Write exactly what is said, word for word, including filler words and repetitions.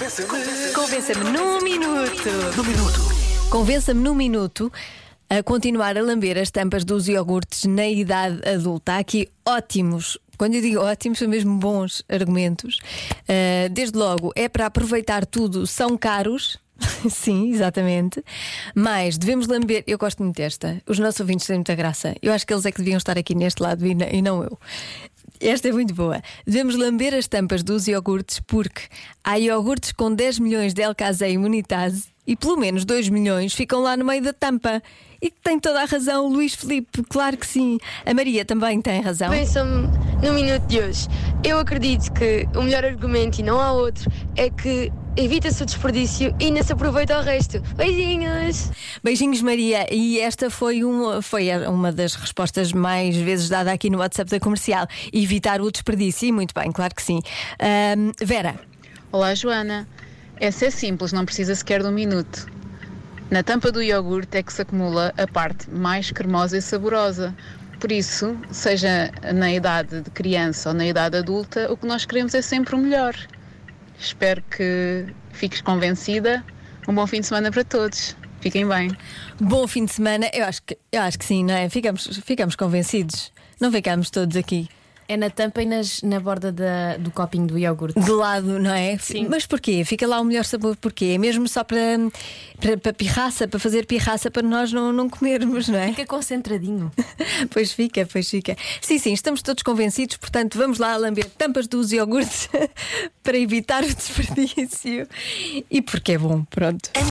Convença-me num minuto. No minuto. Convença-me num minuto a continuar a lamber as tampas dos iogurtes na idade adulta. Há aqui ótimos, quando eu digo ótimos, são mesmo bons argumentos. Uh, desde logo, é para aproveitar tudo, são caros. Sim, exatamente. Mas devemos lamber. Eu gosto muito desta. Os nossos ouvintes têm muita graça. Eu acho que eles é que deviam estar aqui neste lado e não eu. Esta é muito boa. Devemos lamber as tampas dos iogurtes porque há iogurtes com dez milhões de L-Casein imunitase e pelo menos dois milhões ficam lá no meio da tampa. E tem toda a razão, Luís Filipe, claro que sim. A Maria também tem razão. Pensam no minuto de hoje. Eu acredito que o melhor argumento, e não há outro, é que evita-se o desperdício e ainda se aproveita o resto. Beijinhos! Beijinhos, Maria. E esta foi, um, foi uma das respostas mais vezes dada aqui no WhatsApp da Comercial. Evitar o desperdício. E muito bem, claro que sim. Um, Vera. Olá, Joana. Essa é simples, não precisa sequer de um minuto. Na tampa do iogurte é que se acumula a parte mais cremosa e saborosa. Por isso, seja na idade de criança ou na idade adulta, o que nós queremos é sempre o melhor. Espero que fiques convencida. Um bom fim de semana para todos. Fiquem bem. Bom fim de semana. Eu acho que, eu acho que sim, não é? Ficamos, ficamos convencidos. Não ficamos todos aqui. É na tampa e nas, na borda da, do copinho do iogurte. De lado, não é? Sim. Mas porquê? Fica lá o melhor sabor porquê? É mesmo só para, para, para pirraça, para fazer pirraça para nós não, não comermos, não é? Fica concentradinho. Pois fica, pois fica. Sim, sim, estamos todos convencidos, portanto vamos lá lamber tampas dos iogurtes para evitar o desperdício. E porque é bom, pronto.